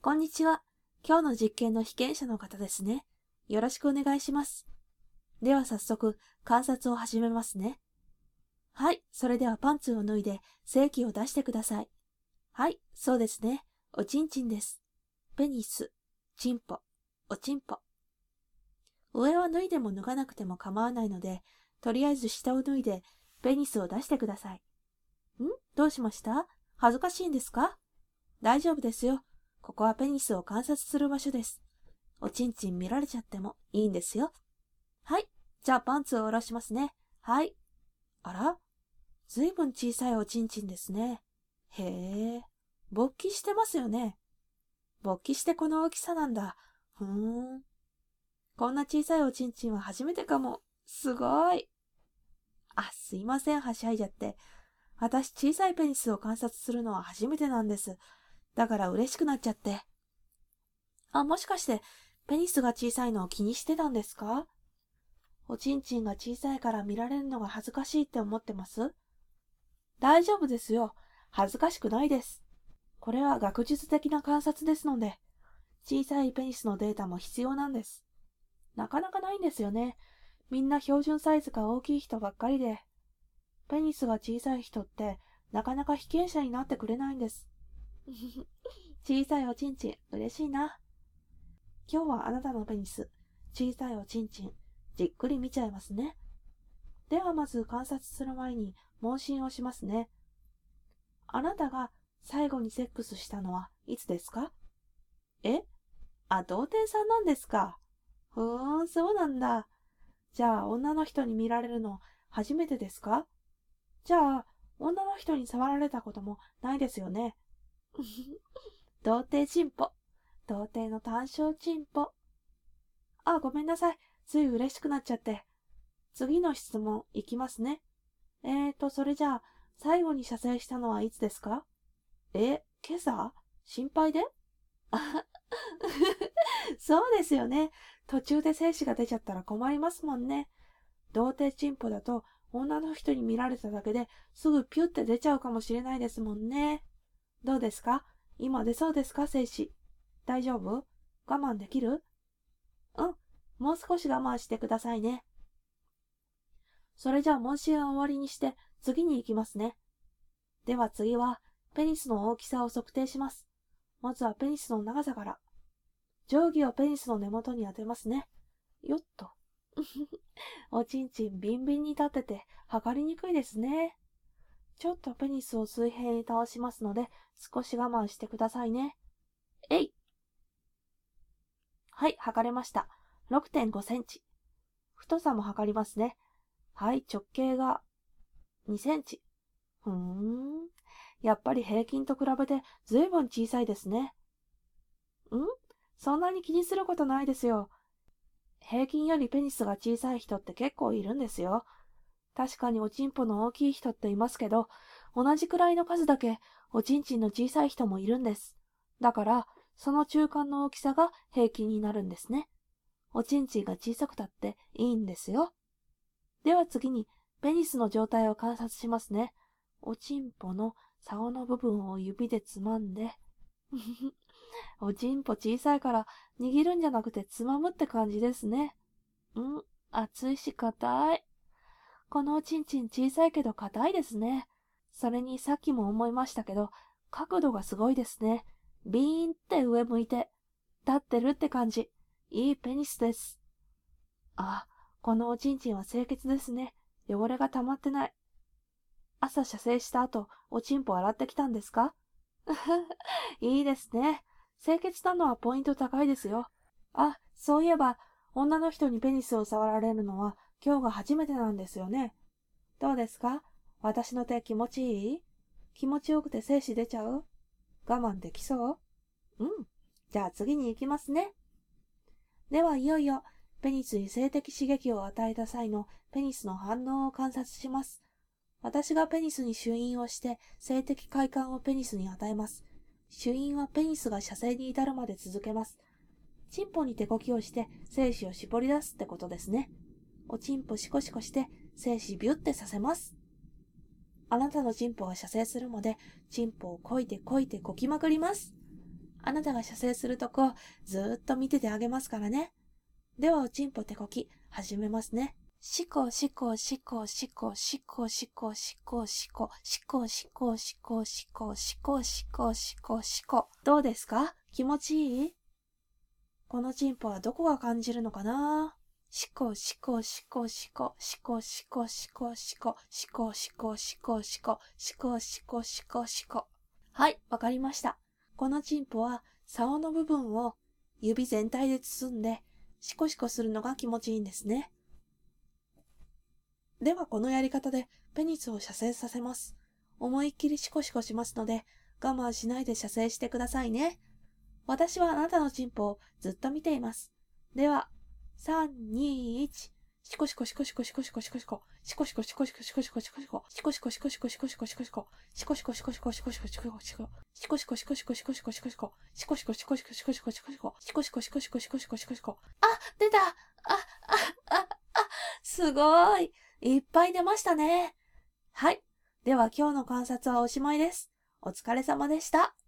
こんにちは。今日の実験の被験者の方ですね。よろしくお願いします。では早速、観察を始めますね。はい、それではパンツを脱いで精液を出してください。はい、そうですね。おちんちんです。ペニス、チンポ、おちんぽ。上は脱いでも脱がなくても構わないので、とりあえず下を脱いでペニスを出してください。どうしました？恥ずかしいんですか？大丈夫ですよ。ここはペニスを観察する場所です。おちんちん見られちゃってもいいんですよ。はい。じゃあパンツを下ろしますね。はい。あら？ずいぶん小さいおちんちんですね。へえ。勃起してますよね。勃起してこの大きさなんだ。こんな小さいおちんちんは初めてかも。すごい。すいません、はしゃいじゃって。私、小さいペニスを観察するのは初めてなんです。だから嬉しくなっちゃって。もしかして、ペニスが小さいのを気にしてたんですか？おちんちんが小さいから見られるのが恥ずかしいって思ってます？大丈夫ですよ。恥ずかしくないです。これは学術的な観察ですので、小さいペニスのデータも必要なんです。なかなかないんですよね。みんな標準サイズが大きい人ばっかりで、ペニスが小さい人ってなかなか被験者になってくれないんです。小さいおちんちん、嬉しいな。今日はあなたのペニス、小さいおちんちん、じっくり見ちゃいますね。ではまず観察する前に問診をしますね。あなたが最後にセックスしたのはいつですか？え？童貞さんなんですか？そうなんだ。じゃあ女の人に見られるの初めてですか？じゃあ女の人に触られたこともないですよね。童貞チンポ。童貞の単勝チンポ。ごめんなさい。つい嬉しくなっちゃって。次の質問いきますね。それじゃあ、最後に射精したのはいつですか？今朝？心配で？そうですよね。途中で精子が出ちゃったら困りますもんね。童貞チンポだと女の人に見られただけですぐピュって出ちゃうかもしれないですもんね。どうですか？今出そうですか、精子。大丈夫？我慢できる？もう少し我慢してくださいね。それじゃあ問診は終わりにして次に行きますね。では次はペニスの大きさを測定します。まずはペニスの長さから。定規をペニスの根元に当てますね。よっと。おちんちんビンビンに立ってて測りにくいですね。ちょっとペニスを水平に倒しますので少し我慢してくださいね。はい、測れました。6.5 センチ。太さも測りますね。はい、直径が2センチ。やっぱり平均と比べてずいぶん小さいですね。そんなに気にすることないですよ。平均よりペニスが小さい人って結構いるんですよ。確かにおちんぽの大きい人っていますけど、同じくらいの数だけおちんちんの小さい人もいるんです。だから、その中間の大きさが平均になるんですね。おちんちんが小さくたっていいんですよ。では次に、ペニスの状態を観察しますね。おちんぽの竿の部分を指でつまんで、おちんぽ小さいから握るんじゃなくてつまむって感じですね。熱いし硬い。このおちんちん小さいけど硬いですね。それにさっきも思いましたけど、角度がすごいですね。ビーンって上向いて、立ってるって感じ。いいペニスです。このおちんちんは清潔ですね。汚れが溜まってない。朝射精した後、おちんぽ洗ってきたんですか？いいですね。清潔なのはポイント高いですよ。そういえば、女の人にペニスを触られるのは今日が初めてなんですよね。どうですか？私の手気持ちいい？気持ちよくて精子出ちゃう？我慢できそう？じゃあ次に行きますね。ではいよいよ、ペニスに性的刺激を与えた際のペニスの反応を観察します。私がペニスに朱印をして性的快感をペニスに与えます。朱印はペニスが射精に至るまで続けます。チンポに手こきをして精子を絞り出すってことですね。おチンポシコシコして精子ビュってさせます。あなたのチンポが射精するまでチンポをこいてこいてこきまくります。 あなたが射精するとこ、ずーっと見ててあげますからね。では、おちんぽてこき、始めますね。しこしこしこしこしこしこしこしこしこしこしこしこしこしこしこしこ。どうですか？気持ちいい？このチンポはどこが感じるのかな？しこしこしこしこしこしこしこしこしこしこしこしこしこしこしこしこ。はい、わかりました。このチンポは竿の部分を指全体で包んでシコシコするのが気持ちいいんですね。ではこのやり方でペニスを射精させます。思いっきりシコシコしますので我慢しないで射精してくださいね。私はあなたのチンポをずっと見ています。では、3、2、1。シコシコシコシコシコシコシコシコ。シコシコシコシコシコシコシコシコ。シコシコシコシコシコシコシコシコ。シコシコシコシコシコシコシコシコ。シコシコシコシコシコシコシコシコ。シコシコシコシコシコシコシコシコ。シコシコシコシコシコシコシコシコ。あ、出た。すごい。いっぱい出ましたね。はい。では今日の観察はおしまいです。お疲れ様でした。